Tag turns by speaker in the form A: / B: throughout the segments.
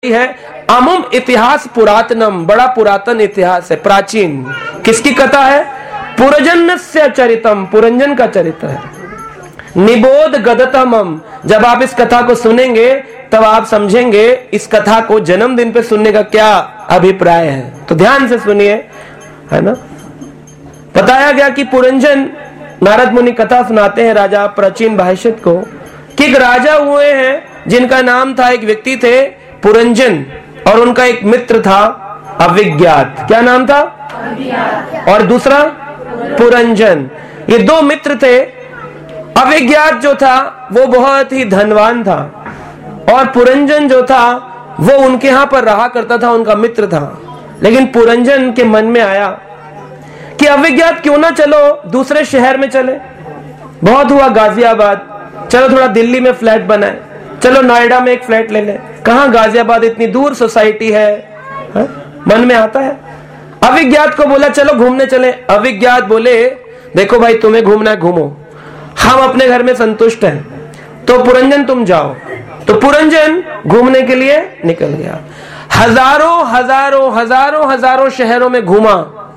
A: है अमुम इतिहास पुरातनम, बड़ा पुरातन इतिहास है, प्राचीन। किसकी कथा है? पुरंजनस्य चरितम, पुरंजन का चरित्र है। निबोध गदतमम, जब आप इस कथा को सुनेंगे तब आप समझेंगे इस कथा को जन्मदिन पे सुनने का क्या अभिप्राय है। तो ध्यान से सुनिए, है ना। बताया गया कि पुरंजन, नारद मुनि कथा सुनाते हैं राजा प्राचीन भाष्यत को, कि एक राजा हुए हैं जिनका नाम था, एक व्यक्ति थे पुरंजन, और उनका एक मित्र था अविज्ञात। क्या नाम था? और दूसरा पुरंजन। ये दो मित्र थे। अविज्ञात जो था वो बहुत ही धनवान था, और पुरंजन जो था वो उनके यहां पर रहा करता था, उनका मित्र था। लेकिन पुरंजन के मन में आया कि अविज्ञात क्यों ना चलो दूसरे शहर में चले। बहुत हुआ गाजियाबाद, चलो थोड़ा दिल्ली में फ्लैट बनाए, चलो नोएडा में एक फ्लैट ले ले। कहां गाजियाबाद, इतनी दूर सोसाइटी है, मन में आता है। अविज्ञात को बोला चलो घूमने चले। अविज्ञात बोले देखो भाई, तुम्हें घूमना है घूमो, हम अपने घर में संतुष्ट हैं। तो पुरंजन तुम जाओ। तो पुरंजन घूमने के लिए निकल गया। हजारों हजारों हजारों हजारों शहरों में घूमा,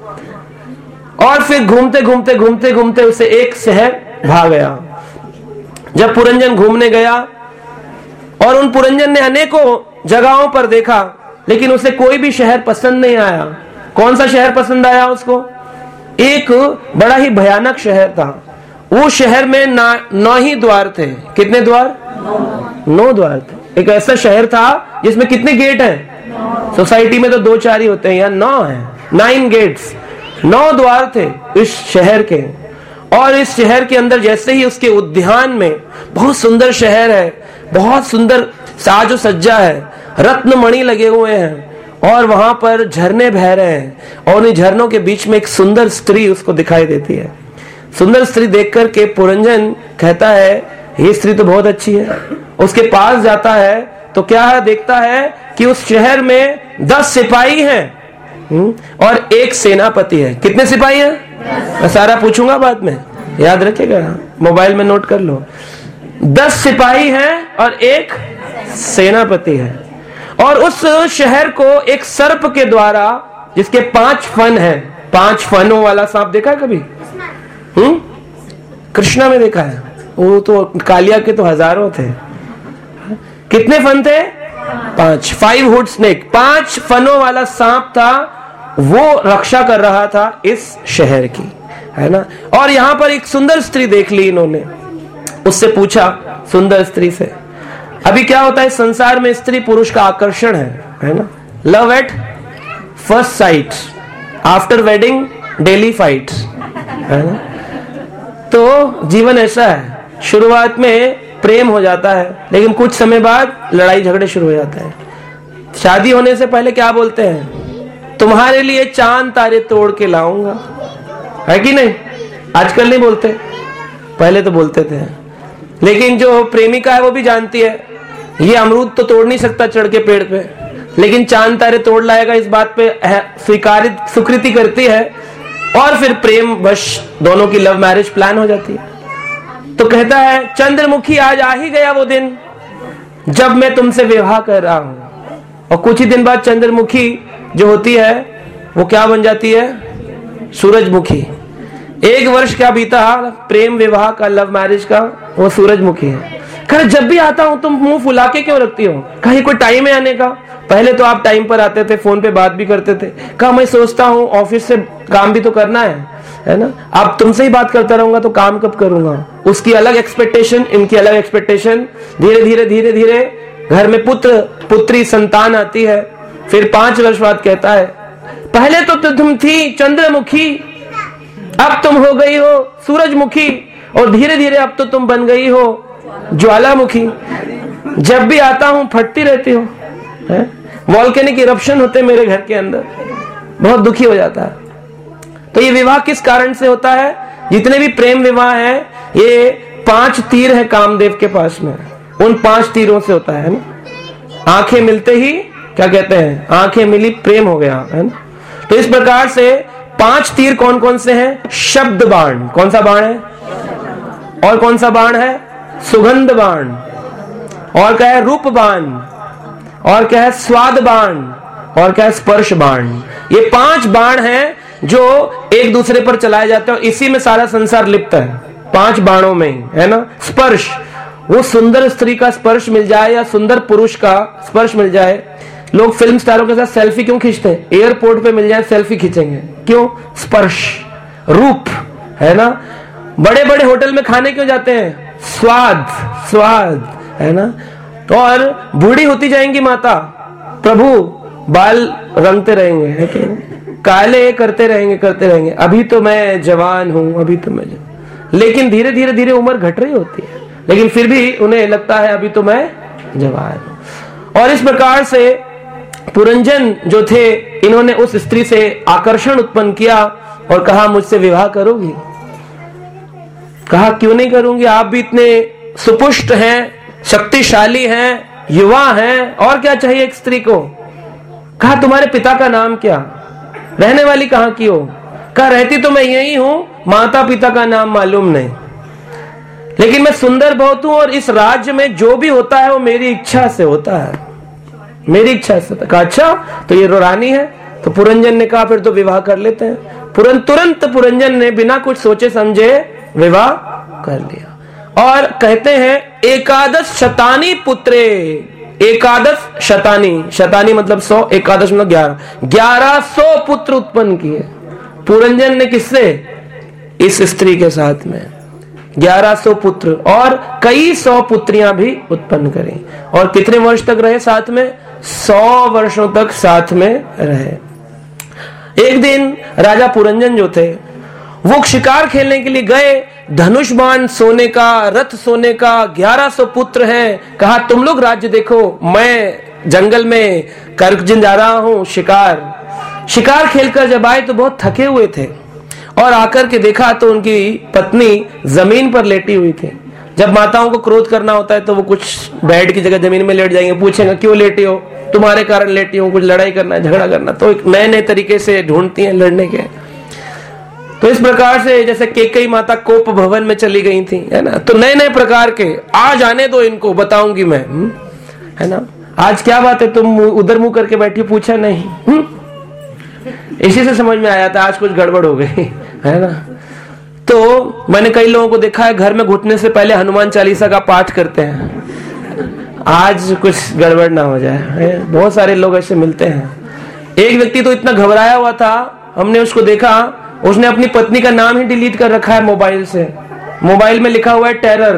A: और फिर घूमते घूमते घूमते घूमते उसे एक शहर भाग गया। जब पुरंजन घूमने गया और उन पुरंजन ने अनेकों जगहों पर देखा, लेकिन उसे कोई भी शहर पसंद नहीं आया। कौन सा शहर पसंद आया उसको? एक बड़ा ही भयानक शहर था। वो शहर में 9 ही द्वार थे। कितने द्वार? 9 द्वार थे। एक ऐसा शहर था जिसमें कितने गेट हैं? सोसाइटी में तो 2-4 ही होते हैं, यहाँ 9 हैं। 9 गेट्स, 9 द्वार थे इस शहर के। और इस शहर के अंदर जैसे ही उसके उद्यान में, बहुत सुंदर शहर है, बहुत सुंदर साजो सज्जा है, रत्न मणि लगे हुए हैं, और वहां पर झरने बह रहे हैं, और इन झरनों के बीच में एक सुंदर स्त्री उसको दिखाई देती है। सुंदर स्त्री देख करके पुरंजन कहता है ये स्त्री तो बहुत अच्छी है। उसके पास जाता है तो क्या है, देखता है कि उस शहर में 10 सिपाही हैं और एक सेनापति है। कितने सिपाही हैं? मैं सारा पूछूंगा बाद में, याद रखिएगा, मोबाइल में नोट कर लो। 10 सिपाही हैं और एक सेनापति है। और उस शहर को एक सर्प के द्वारा, जिसके 5 फन हैं, 5 फनों वाला सांप देखा है कभी? कृष्णा में देखा है। वो तो कालिया के तो हजारों थे। कितने फन थे? 5 हुड स्नेक, 5 फनों वाला सांप था। वो रक्षा कर रहा था इस शहर की, है ना। और यहां पर एक सुंदर स्त्री देख ली इन्होंने। उससे पूछा सुंदर स्त्री से, अभी क्या होता है संसार में, स्त्री पुरुष का आकर्षण है ना। Love at first sight, after wedding daily fight, है ना। तो जीवन ऐसा है, शुरुआत में प्रेम हो जाता है, लेकिन कुछ समय बाद लड़ाई झगड़े शुरू हो जाते हैं। शादी होने से पहले क्या बोलते हैं? तुम्हारे लिए चांद तारे तोड़ के लाऊंगा, है कि नहीं? आजकल नहीं बोलते, पहले तो बोलते थे। लेकिन जो प्रेमिका है वो भी जानती है ये अमरूद तो तोड़ नहीं सकता चढ़ के पेड़ पे, लेकिन चांद तारे तोड़ लाएगा, इस बात पे स्वीकृति करती है, और फिर प्रेम वश दोनों की लव मैरिज प्लान हो जाती है। तो कहता है चंद्रमुखी आज आ ही गया वो दिन जब मैं तुमसे विवाह कर रहा हूं। और कुछ ही दिन बाद चंद्रमुखी जो होती है वो क्या बन जाती है? सूरजमुखी। 1 वर्ष क्या बीता प्रेम विवाह का, लव मैरिज का, वो सूरजमुखी है। कहा जब भी आता हूं तुम मुंह फुला के क्यों रखती हो? कहीं कोई टाइम है आने का? पहले तो आप टाइम पर आते थे, फोन पे बात भी करते थे। कहा मैं सोचता हूँ ऑफिस से काम भी तो करना है ना। अब तुमसे ही बात करता रहूंगा तो काम कब करूंगा? उसकी अलग एक्सपेक्टेशन, इनकी अलग एक्सपेक्टेशन। धीरे धीरे धीरे धीरे घर में पुत्र पुत्री संतान आती है। फिर 5 वर्ष बाद कहता है पहले तो तुम थी चंद्रमुखी, अब तुम हो गई हो सूरजमुखी, और धीरे धीरे अब तो तुम बन गई हो ज्वालामुखी। जब भी आता हूं फटती रहती हो, वॉल्केनिक इरप्शन होते मेरे घर के अंदर, बहुत दुखी हो जाता है। तो ये विवाह किस कारण से होता है? जितने भी प्रेम विवाह है, ये 5 तीर है कामदेव के पास में, उन 5 तीरों से होता है ना। आंखें मिलते ही क्या कहते हैं? आंखें मिली प्रेम हो गया, है ना। तो इस प्रकार से 5 तीर कौन कौन से हैं? शब्द बाण, कौन सा बाण है? और कौन सा बाण है? सुगंध बाण। और क्या है? रूप बाण। और क्या है स्वाद बाण, और क्या है स्पर्श बाण। ये 5 बाण हैं जो एक दूसरे पर चलाए जाते हैं और इसी में सारा संसार लिप्त है, 5 बाणों में ही, है ना। स्पर्श, वो सुंदर स्त्री का स्पर्श मिल जाए या सुंदर पुरुष का स्पर्श मिल जाए। लोग फिल्म स्टारों के साथ सेल्फी क्यों खींचते हैं? एयरपोर्ट पे मिल जाए सेल्फी खींचेंगे, क्यों? स्पर्श, रूप, है ना। बड़े बड़े होटल में खाने क्यों जाते हैं? स्वाद, स्वाद, है ना। तो और बूढ़ी होती जाएंगी माता, प्रभु बाल रंगते रहेंगे, है कि काले करते रहेंगे, अभी तो मैं जवान हूं, अभी तो मैं जवान। लेकिन धीरे धीरे धीरे उम्र घट रही होती है, लेकिन फिर भी उन्हें लगता है अभी तो मैं जवान हूं। और इस प्रकार से पुरंजन जो थे, इन्होंने उस स्त्री से आकर्षण उत्पन्न किया और कहा मुझसे विवाह करोगी? कहा क्यों नहीं करूंगी, आप भी इतने सुपुष्ट हैं, शक्तिशाली हैं, युवा हैं, और क्या चाहिए एक स्त्री को? कहा तुम्हारे पिता का नाम क्या, रहने वाली कहां की हो? कहा रहती तो मैं यही हूं, माता पिता का नाम मालूम नहीं, लेकिन मैं सुंदर बहुत हूं और इस राज्य में जो भी होता है वो मेरी इच्छा से होता है, मेरी इच्छा से। कहा अच्छा, तो ये रानी है? तो पुरंजन ने कहा फिर तो विवाह कर लेते हैं। तुरंत पुरंजन ने बिना कुछ सोचे समझे विवाह कर लिया। और कहते हैं एकादश शतानी पुत्रे, एकादश शतानी, शतानी मतलब 100, एकादश मतलब 11, 1100 पुत्र उत्पन्न किए पुरंजन ने। किससे? इस स्त्री के साथ में 1100 पुत्र और कई 100 पुत्रियां भी उत्पन्न करी। और कितने वर्ष तक रहे साथ में? 100 वर्षों तक साथ में रहे। एक दिन राजा पुरंजन जो थे वो शिकार खेलने के लिए गए, धनुष बाण सोने का, रथ सोने का, 1100 पुत्र हैं। कहा तुम लोग राज्य देखो, मैं जंगल में करकजिन जा रहा हूं शिकार खेलकर जब आए तो बहुत थके हुए थे और आकर के देखा तो उनकी पत्नी जमीन पर लेटी हुई थी। जब माताओं को क्रोध करना होता है तो वो कुछ बेड की जगह जमीन में लेट जाएंगे, पूछेंगे क्यों लेटी हो? तुम्हारे कारण लेटी हूं, कुछ लड़ाई करना है, झगड़ा करना। तो एक नए नए तरीके से ढूंढती हैं लड़ने के। तो इस प्रकार से जैसे केकई माता कोप भवन में चली गई थी, है ना, तो नए नए प्रकार के, आज आने दो इनको, बताऊंगी मैं, है ना। आज क्या बात है, तुम उधर मुंह करके बैठी, पूछा नहीं? इसी से समझ में आया था आज कुछ गड़बड़ हो गई, है ना। तो मैंने कई लोगों को देखा है घर में घुटने से पहले हनुमान चालीसा का पाठ करते हैं, आज कुछ गड़बड़ ना हो जाए। बहुत सारे लोग ऐसे मिलते हैं। एक व्यक्ति तो इतना घबराया हुआ था, हमने उसको देखा, उसने अपनी पत्नी का नाम ही डिलीट कर रखा है मोबाइल से। मोबाइल में लिखा हुआ है टेरर।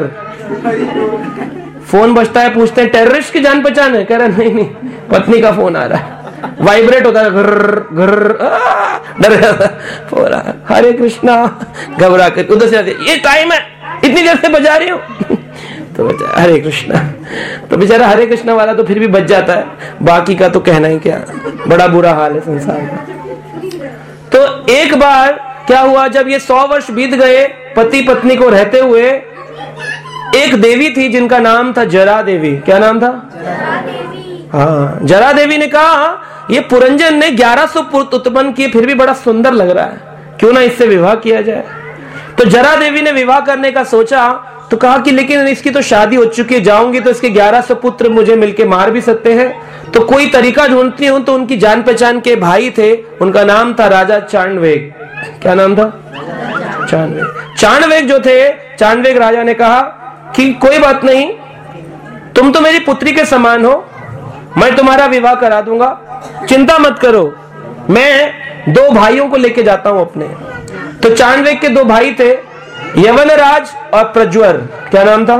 A: फोन बजता है, पूछते हैं टेररिस्ट की जान पहचान है? कह रहा नहीं, पत्नी का फोन आ रहा है, वाइब्रेट होता है, घर घर, डर जाता पूरा। हरे कृष्णा, घबरा कर उधर से आते, ये टाइम है, इतनी देर से बजा रही हूँ तो बेचारा हरे कृष्णा, तो बेचारा हरे कृष्णा वाला तो फिर भी बच जाता है, बाकी का तो कहना ही क्या, बड़ा बुरा हाल है संसार का। तो एक बार क्या हुआ, जब ये 100 वर्ष बीत गए पति पत्नी को रहते हुए, एक देवी थी जिनका नाम था जरा देवी। क्या नाम था? जरा देवी। हाँ, जरा देवी ने कहा ये पुरंजन ने 1100 पुत्र उत्पन्न किए, फिर भी बड़ा सुंदर लग रहा है, क्यों ना इससे विवाह किया जाए। तो जरा देवी ने विवाह करने का सोचा, तो कहा कि लेकिन इसकी तो शादी हो चुकी है, जाऊंगी तो इसके 1100 पुत्र मुझे मिलके मार भी सकते हैं, तो कोई तरीका ढूंढती हूं। तो उनकी जान पहचान के भाई थे, उनका नाम था राजा चांडवेग। क्या नाम था? चांडवेग। चांडवेग जो थे, चांडवेग राजा ने कहा कि कोई बात नहीं, तुम तो मेरी पुत्री के समान हो, मैं तुम्हारा विवाह करा दूंगा, चिंता मत करो, मैं 2 भाइयों को लेके जाता हूं अपने। तो चांडवेग के 2 भाई थे, यवनराज और प्रज्वर। क्या नाम था?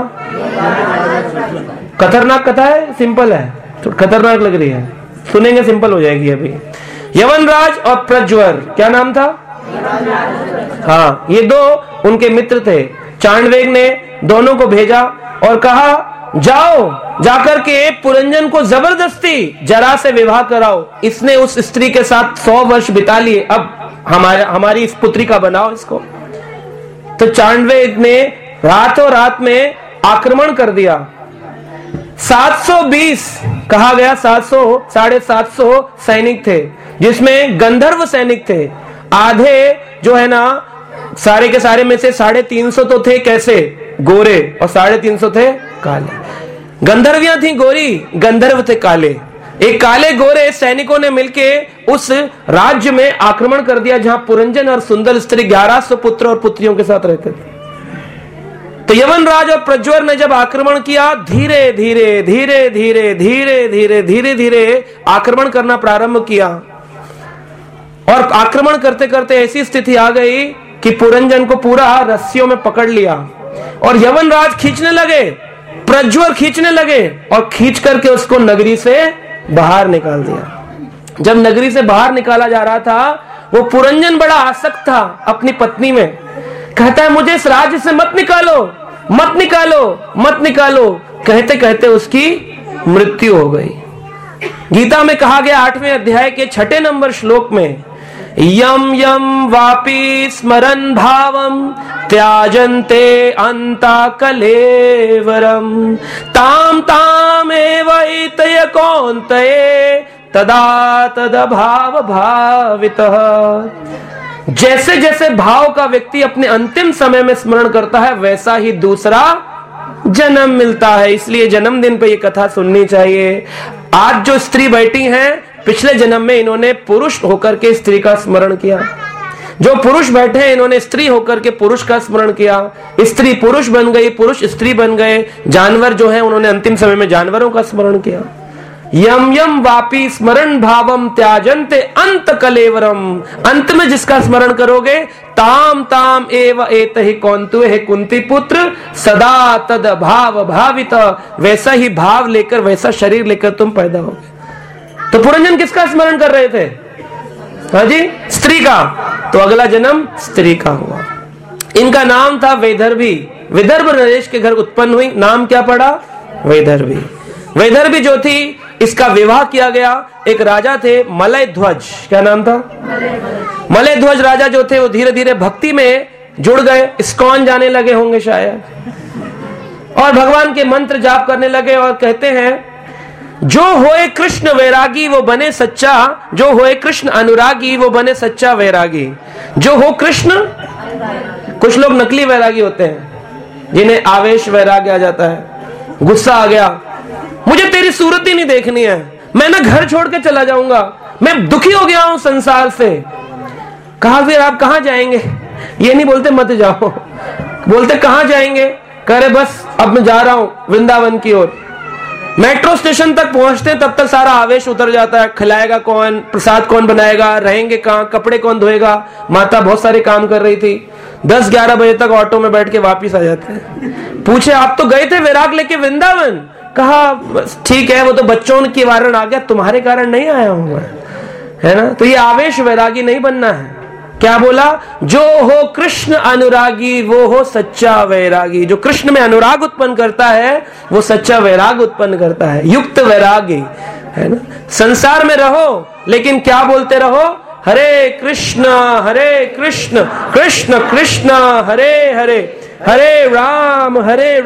A: खतरनाक कथा है, सिंपल है, तो खतरनाक लग रही है, सुनेंगे सिंपल हो जाएगी अभी। यवनराज और प्रज्वर, क्या नाम था? हाँ, ये 2 उनके मित्र थे। चांडवेग ने दोनों को भेजा और कहा जाओ, जाकर के पुरंजन को जबरदस्ती जरा से विवाह कराओ, इसने उस स्त्री के साथ 100 वर्ष बिता लिए, अब हमारी इस पुत्री का बनाओ इसको। तो चांडवेग ने रातों रात में आक्रमण कर दिया। 720 कहा गया, 700-750 सैनिक थे, जिसमें गंधर्व सैनिक थे। आधे जो है ना, सारे के सारे में से 350 तो थे कैसे, गोरे, और 350 थे काले। गंधर्वियां थी गोरी, गंधर्व थे काले। एक काले गोरे सैनिकों ने मिलके उस राज्य में आक्रमण कर दिया जहां पुरंजन और सुंदर स्त्री 1100 पुत्र और पुत्रियों के साथ रहते थे। तो यवनराज और प्रज्वर ने जब आक्रमण किया, धीरे धीरे धीरे धीरे धीरे धीरे धीरे धीरे आक्रमण करना प्रारंभ किया और आक्रमण करते करते ऐसी स्थिति आ गई कि पुरंजन को पूरा रस्सियों में पकड़ लिया और यवनराज खींचने लगे, प्रज्वर खींचने लगे और खींच करके उसको नगरी से बाहर निकाल दिया। जब नगरी से बाहर निकाला जा रहा था, वो पुरंजन बड़ा आसक्त था अपनी पत्नी में, कहता है मुझे इस राज्य से मत निकालो, मत निकालो, मत निकालो। कहते कहते उसकी मृत्यु हो गई। गीता में कहा गया 8वें अध्याय के 6 नंबर श्लोक में, यम यम वापि स्मरन् भावम त्याजन्ते अन्ता कलेवरम ताम ताम एवैतय कौन्तेय तदा तदभाव भावितः। जैसे जैसे भाव का व्यक्ति अपने अंतिम समय में स्मरण करता है, वैसा ही दूसरा जन्म मिलता है। इसलिए जन्मदिन पे ये कथा सुननी चाहिए। आज जो स्त्री बैठी हैं, पिछले जन्म में इन्होंने पुरुष होकर के स्त्री का स्मरण किया। जो पुरुष बैठे हैं, इन्होंने स्त्री होकर के पुरुष का स्मरण किया। स्त्री पुरुष बन गई, पुरुष स्त्री बन गए। जानवर जो है, उन्होंने अंतिम समय में जानवरों का स्मरण किया। यम यम वापि स्मरण भावम त्याजन्ते अंत कलेवरम। अंत में जिसका स्मरण करोगे, ताम ताम एव एतहि कौन्तुः, हे कुंती पुत्र, सदा तद भाव भावित, वैसा ही भाव लेकर, वैसा शरीर लेकर तुम पैदा होगे। तो पुरंजन किसका स्मरण कर रहे थे? हाँ जी, स्त्री का। तो अगला जन्म स्त्री का हुआ। इनका नाम था वैदर्भी। विदर्भ नरेश के घर उत्पन्न हुई। नाम क्या पड़ा? वैदर्भी। वैदर्भी जो थी, इसका विवाह किया गया। एक राजा थे मलय ध्वज। क्या नाम था? मलय ध्वज राजा जो थे, वो धीरे धीरे भक्ति में जुड़ गए। इस्कॉन जाने लगे होंगे शायद, और भगवान के मंत्र जाप करने लगे और कहते हैं, जो होए कृष्ण वैरागी वो बने सच्चा, जो होए कृष्ण अनुरागी वो बने सच्चा वैरागी। जो हो कृष्ण, कुछ लोग नकली वैरागी होते हैं जिन्हें आवेश वैराग्य आ जाता है, गुस्सा आ गया, मुझे तेरी सूरत ही नहीं देखनी है, मैं ना घर छोड़ के चला जाऊंगा, मैं दुखी हो गया हूं संसार से। कहा फिर आप कहां जाएंगे? ये नहीं बोलते मत जाओ, बोलते कहां जाएंगे? कह रहे बस अब मैं जा रहा हूं वृंदावन की ओर। मेट्रो स्टेशन तक पहुंचते तब तक सारा आवेश उतर जाता है। खिलाएगा कौन, प्रसाद कौन बनाएगा, रहेंगे कहां, कपड़े कौन धोएगा। माता बहुत सारे काम कर रही थी। 10-11 बजे तक ऑटो में बैठ के वापिस आ जाते हैं। पूछे आप तो गए थे वैराग लेके वृंदावन? कहा ठीक है, वो तो बच्चों के कारण आ गया, तुम्हारे कारण नहीं आया हूं मैं, है ना। तो ये आवेश वैरागी नहीं बनना है। क्या बोला? जो हो कृष्ण अनुरागी वो हो सच्चा वैरागी। जो कृष्ण में अनुराग उत्पन्न करता है वो सच्चा वैराग उत्पन्न करता है, युक्त वैरागी, है ना। संसार में रहो लेकिन क्या बोलते रहो? हरे कृष्ण कृष्ण कृष्ण हरे हरे, हरे राम राम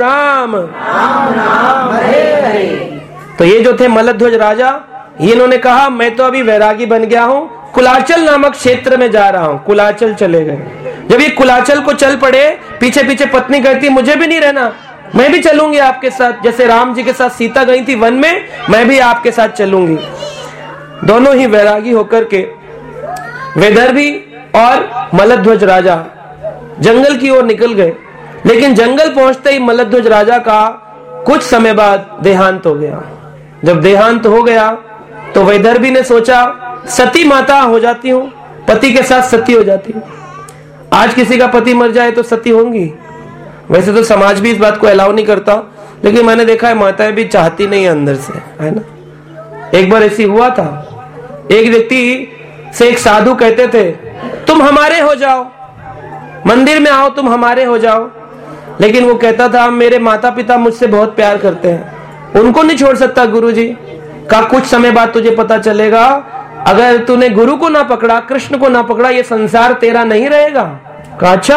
A: राम हरे हरे। तो ये जो थे मलध्वज राजा, इन्होंने कहा मैं तो अभी वैरागी बन गया हूं, कुलाचल नामक क्षेत्र में जा रहा हूं। कुलाचल चले गए। जब ये कुलाचल को चल पड़े, पीछे पीछे पत्नी कहती मुझे भी नहीं रहना, मैं भी चलूंगी आपके साथ। जैसे राम जी के साथ सीता गई थी वन में, मैं भी आपके साथ चलूंगी। दोनों ही वैरागी होकर के वैदर्भी और मलध्वज राजा जंगल की ओर निकल गए। लेकिन जंगल पहुंचते ही मलध्वज राजा का कुछ समय बाद देहांत हो गया। जब देहांत हो गया तो वैदर्भी ने सोचा सती माता हो जाती हूं, पति के साथ सती हो जाती हूं। आज किसी का पति मर जाए तो सती होंगी। वैसे तो समाज भी इस बात को अलाउ नहीं करता, लेकिन मैंने देखा है माताएं भी चाहती नहीं है अंदर से, है ना। एक बार ऐसी हुआ था, एक व्यक्ति से एक साधु कहते थे तुम हमारे हो जाओ, मंदिर में आओ, तुम हमारे हो जाओ। लेकिन वो कहता था मेरे माता पिता मुझसे बहुत प्यार करते हैं, उनको नहीं छोड़ सकता गुरुजी। का कुछ समय बाद तुझे पता चलेगा, अगर तूने गुरु को ना पकड़ा, कृष्ण को ना पकड़ा, ये संसार तेरा नहीं रहेगा। कहा अच्छा,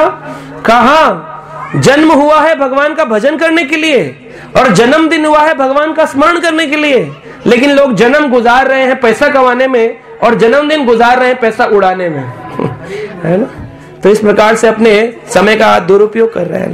A: कहा जन्म हुआ है भगवान का भजन करने के लिए और जन्मदिन हुआ है भगवान का स्मरण करने के लिए, लेकिन लोग जन्म गुजार रहे हैं पैसा कमाने में और जन्मदिन गुजार रहे हैं पैसा उड़ाने में, है ना। तो इस प्रकार से अपने समय का दुरुपयोग कर रहे हैं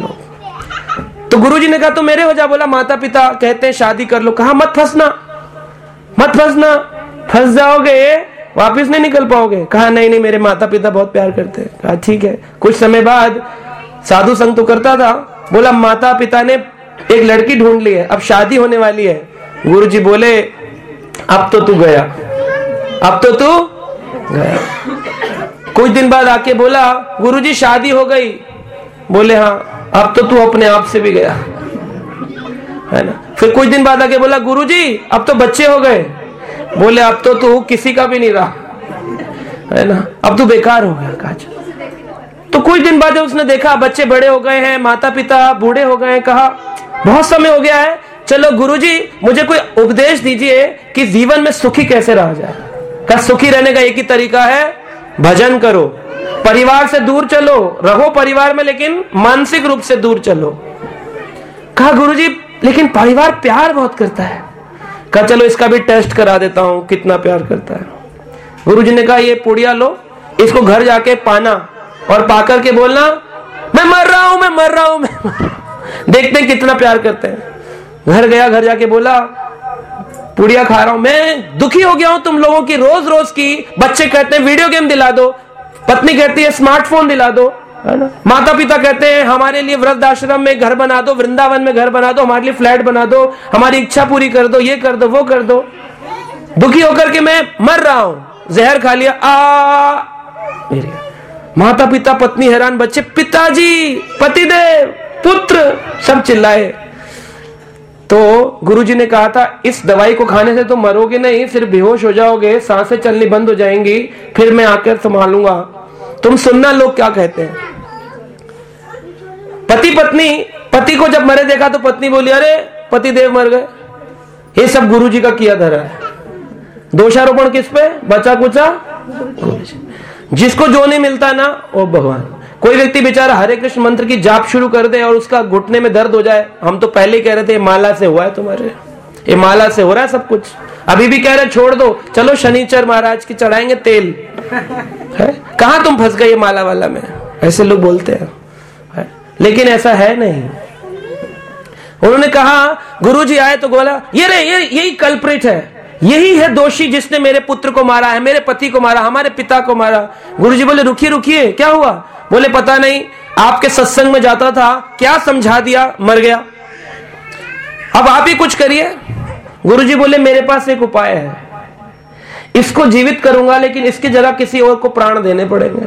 A: लोग। तो गुरुजी ने कहा तो मेरे हो जा। बोला माता पिता कहते हैं शादी कर लो। कहा मत फंसना, मत फंसना, फंस जाओगे वापिस नहीं निकल पाओगे। कहा नहीं नहीं मेरे माता पिता बहुत प्यार करते हैं। कहा ठीक है। कुछ समय बाद साधु संग तो करता था, बोला माता पिता ने एक लड़की ढूंढ ली है, अब शादी होने वाली है। गुरुजी बोले अब तो तू गया, अब तो तू गया। कुछ दिन बाद आके बोला गुरुजी शादी हो गई। बोले हाँ, अब तो तू अपने आप से भी गया, है ना। फिर कुछ दिन बाद आके बोला गुरुजी अब तो बच्चे हो गए। बोले अब तो तू किसी का भी नहीं रहा, है ना, अब तू बेकार हो गया। कहा तो कुछ दिन बाद उसने देखा बच्चे बड़े हो गए हैं, माता पिता बूढ़े हो गए हैं। कहा बहुत समय हो गया है, चलो गुरुजी मुझे कोई उपदेश दीजिए कि जीवन में सुखी कैसे रहा जाए। कहा सुखी रहने का एक ही तरीका है, भजन करो, परिवार से दूर चलो, रहो परिवार में लेकिन मानसिक रूप से दूर चलो। कहा गुरुजी लेकिन परिवार प्यार बहुत करता है। कहा चलो इसका भी टेस्ट करा देता हूं कितना प्यार करता है। गुरुजी ने कहा ये पुड़िया लो, इसको घर जाके पाना और पाकर के बोलना मैं मर रहा हूं, मैं मर रहा हूं, मैं मर रहा हूं। देखते हैं कितना प्यार करते हैं। घर गया, घर जाके बोला पुड़िया खा रहा हूं, मैं दुखी हो गया हूं तुम लोगों की रोज रोज की। बच्चे कहते हैं वीडियो गेम दिला दो, पत्नी कहती है स्मार्टफोन दिला दो, है ना। माता पिता कहते हैं हमारे लिए वृद्धाश्रम में घर बना दो, वृंदावन में घर बना दो, हमारे लिए फ्लैट बना दो, हमारी इच्छा पूरी कर दो, ये कर दो वो कर दो। दुखी होकर के मैं मर रहा हूं, जहर खा लिया। मेरे माता पिता, पत्नी हैरान, बच्चे पिताजी, पतिदेव, पुत्र, सब चिल्लाए। तो गुरुजी ने कहा था इस दवाई को खाने से तो मरोगे नहीं, सिर्फ बेहोश हो जाओगे, सांसें चलनी बंद हो जाएंगी, फिर मैं आकर संभालूंगा, तुम सुनना लोग क्या कहते हैं। पति पत्नी, पति को जब मरे देखा तो पत्नी बोली अरे पति देव मर गए। ये सब गुरुजी का किया धरा है। दोषारोपण किस पे? बचा कुचा गुरुजी। जिसको जो नहीं मिलता ना वो भगवान। कोई व्यक्ति बेचारा हरे कृष्ण मंत्र की जाप शुरू कर दे और उसका घुटने में दर्द हो जाए, हम तो पहले ही कह रहे थे माला से हुआ है तुम्हारे, ये माला से हो रहा है सब कुछ। अभी भी कह रहे छोड़ दो, चलो शनिचर महाराज की चढ़ाएंगे तेल, है कहां तुम फंस गए माला वाला में, ऐसे लोग बोलते हैं, है? लेकिन ऐसा है नहीं। उन्होंने कहा गुरुजी आए तो बोला यही कल्प्रिट है, यही है दोषी जिसने मेरे पुत्र को मारा है, मेरे पति को मारा, हमारे पिता को मारा। गुरुजी बोले रुकिए रुकिए, क्या हुआ? बोले पता नहीं, आपके सत्संग में जाता था, क्या समझा दिया, मर गया, अब आप ही कुछ करिए। गुरुजी बोले मेरे पास एक उपाय है, इसको जीवित करूंगा लेकिन इसकी जगह किसी और को प्राण देने पड़ेंगे।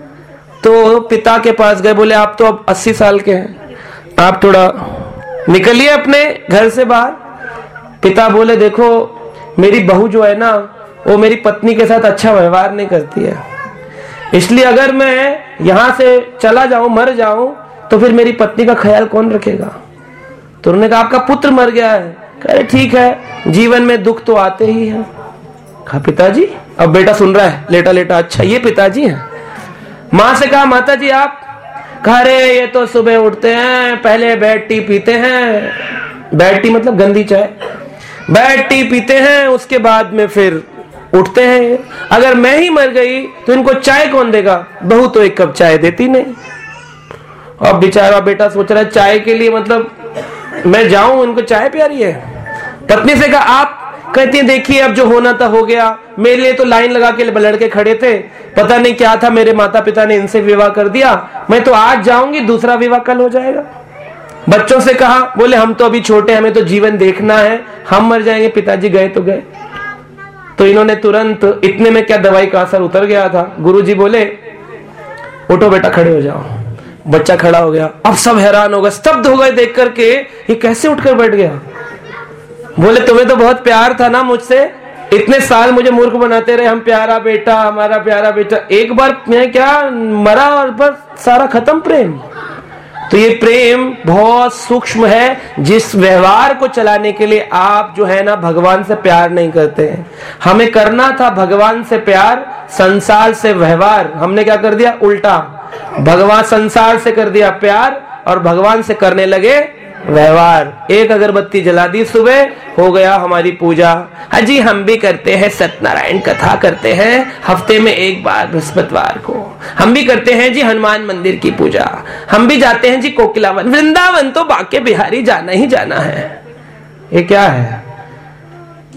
A: तो पिता के पास गए, बोले आप तो अब 80 साल के हैं, आप थोड़ा निकलिए अपने घर से बाहर। पिता बोले देखो मेरी बहू जो है ना वो मेरी पत्नी के साथ अच्छा व्यवहार नहीं करती है, इसलिए अगर मैं यहां से चला जाऊं, मर जाऊं, तो फिर मेरी पत्नी का ख्याल कौन रखेगा? तो उन्होंने कहा आपका पुत्र मर गया है। कहे ठीक है, जीवन में दुख तो आते ही हैं। कहा पिताजी? अब बेटा सुन रहा है लेटा लेटा, अच्छा ये पिताजी हैं। मां से कहा माता जी आप? कहा रे ये तो सुबह उठते हैं, पहले बेड टी पीते हैं, बेड टी मतलब गंदी चाय, बेड टी पीते हैं, उसके बाद में फिर उठते हैं। अगर मैं ही मर गई तो इनको चाय कौन देगा? बहू तो एक कप चाय देती नहीं। अब बेचारा बेटा सोच रहा है चाय के लिए मतलब मैं जाऊं, उनको चाय प्यारी है। पत्नी से कहा आप? कहती है देखिए अब जो होना था हो गया, मेरे लिए तो लाइन लगा के लड़के खड़े थे, पता नहीं क्या था, मेरे माता पिता ने इनसे विवाह कर दिया, मैं तो आज जाऊंगी, दूसरा विवाह कल हो जाएगा। बच्चों से कहा, बोले हम तो अभी छोटे, हमें तो जीवन देखना है, हम मर जाएंगे, पिताजी गए तो गए। तो इन्होंने तुरंत, इतने में क्या दवाई का असर उतर गया था। गुरुजी बोले उठो बेटा, खड़े हो जाओ। बच्चा खड़ा हो गया। अब सब हैरान हो गए, स्तब्ध हो गए देख करके, ये कैसे उठकर बैठ गया? बोले तुम्हें तो बहुत प्यार था ना मुझसे, इतने साल मुझे मूर्ख बनाते रहे, हम प्यारा बेटा, हमारा प्यारा बेटा, एक बार मैं क्या मरा और बस सारा खत्म प्रेम। तो ये प्रेम बहुत सूक्ष्म है, जिस व्यवहार को चलाने के लिए आप जो है ना भगवान से प्यार नहीं करते हैं। हमें करना था भगवान से प्यार, संसार से व्यवहार, हमने क्या कर दिया? उल्टा। भगवान संसार से कर दिया प्यार और भगवान से करने लगे व्यवहार। एक अगरबत्ती जला दी सुबह, हो गया हमारी पूजा। हाजी हम भी करते हैं, सत्यनारायण कथा करते हैं हफ्ते में एक बार बृहस्पतिवार को, हम भी करते हैं जी हनुमान मंदिर की पूजा, हम भी जाते हैं जी कोकिलावन, वृंदावन तो बाके बिहारी जाना ही जाना है। ये क्या है?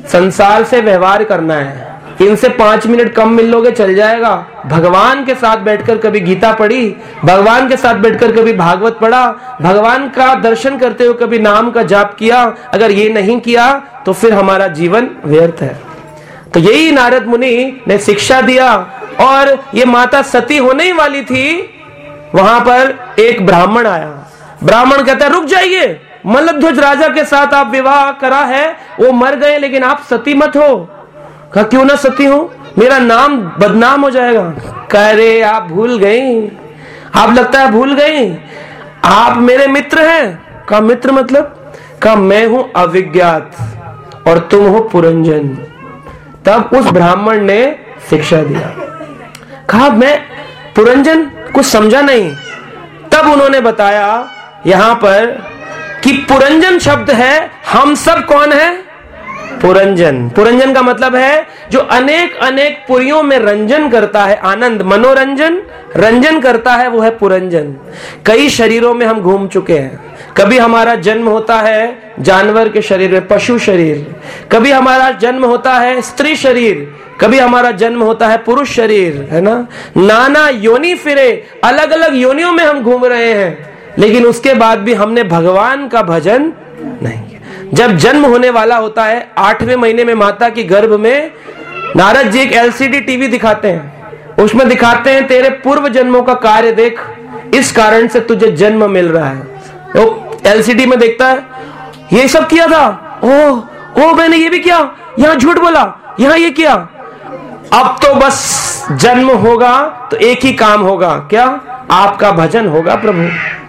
A: संसार से व्यवहार करना है, इनसे 5 मिनट कम मिल लोगे चल जाएगा। भगवान के साथ बैठकर कभी गीता पढ़ी, भगवान के साथ बैठकर कभी भागवत पढ़ा, भगवान का दर्शन करते हुए कभी नाम का जाप किया, अगर ये नहीं किया तो फिर हमारा जीवन व्यर्थ है। तो यही नारद मुनि ने शिक्षा दिया। और ये माता सती होने ही वाली थी, वहां पर एक ब्राह्मण आया। ब्राह्मण कहता है रुक जाइए, मल्लध्वज राजा के साथ आप विवाह करा है, वो मर गए, लेकिन आप सती मत हो। कहा क्यों ना सती हूं, मेरा नाम बदनाम हो जाएगा। कह रे आप भूल गई, आप लगता है भूल गई, आप मेरे मित्र हैं। कहा मित्र मतलब? कहा मैं हूं अविज्ञात और तुम हो पुरंजन। तब उस ब्राह्मण ने शिक्षा दिया। कहा मैं पुरंजन, कुछ समझा नहीं। तब उन्होंने बताया यहां पर कि पुरंजन शब्द है, हम सब कौन है? पुरंजन। पुरंजन का मतलब है जो अनेक अनेक पुरियों में रंजन करता है, आनंद मनोरंजन रंजन करता है, वो है पुरंजन। कई शरीरों में हम घूम चुके हैं। कभी हमारा जन्म होता है जानवर के शरीर में, पशु शरीर, कभी हमारा जन्म होता है स्त्री शरीर, कभी हमारा जन्म होता है पुरुष शरीर, है ना। नाना योनि फिरे, अलग अलग योनियों में हम घूम रहे हैं, लेकिन उसके बाद भी हमने भगवान का भजन नहीं किया। जब जन्म होने वाला होता है 8वें महीने में माता की गर्भ में, नारद जी एक LCD टीवी दिखाते हैं, उसमें दिखाते हैं तेरे पूर्व जन्मों का कार्य देख, इस कारण से तुझे जन्म मिल रहा है। वो LCD में देखता है ये सब किया था, ओह मैंने ये भी किया, यहां झूठ बोला, यहां ये किया। अब तो बस जन्म होगा तो एक ही काम होगा, क्या? आपका भजन होगा प्रभु।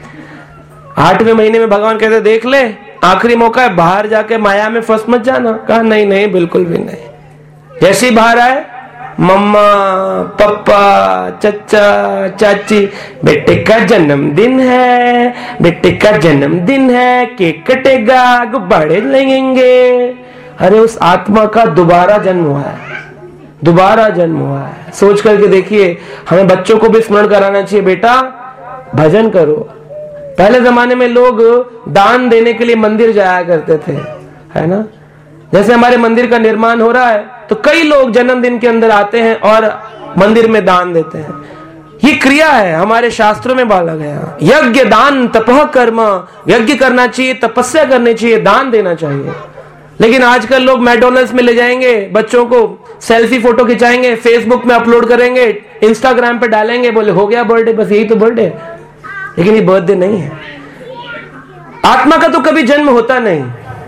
A: 8वें महीने में भगवान कहते देख ले, आखिरी मौका है, बाहर जाके माया में फंस मत जाना। कहा नहीं नहीं, बिल्कुल भी नहीं। जैसे ही बाहर आए, मम्मा पापा चचा चाची, बेटे का जन्मदिन है, बेटे का जन्मदिन है, केक कटेगा, गुब्बारे लगेंगे। अरे उस आत्मा का दोबारा जन्म हुआ है, दोबारा जन्म हुआ है। सोच करके देखिए, हमें बच्चों को भी स्मरण कराना चाहिए, बेटा भजन करो। पहले जमाने में लोग दान देने के लिए मंदिर जाया करते थे, है ना। जैसे हमारे मंदिर का निर्माण हो रहा है तो कई लोग जन्मदिन के अंदर आते हैं और मंदिर में दान देते हैं। ये क्रिया है, हमारे शास्त्रों में बोला गया, यज्ञ दान तपः कर्म। यज्ञ करना चाहिए, तपस्या करनी चाहिए, दान देना चाहिए। लेकिन आजकल लोग मैकडॉनल्ड्स में ले जाएंगे बच्चों को, सेल्फी फोटो खिंचाएंगे, फेसबुक में अपलोड करेंगे, इंस्टाग्राम पे डालेंगे, बोले हो गया बर्थडे, बस यही तो बर्थडे। लेकिन ये बर्थडे नहीं है। आत्मा का तो कभी जन्म होता नहीं,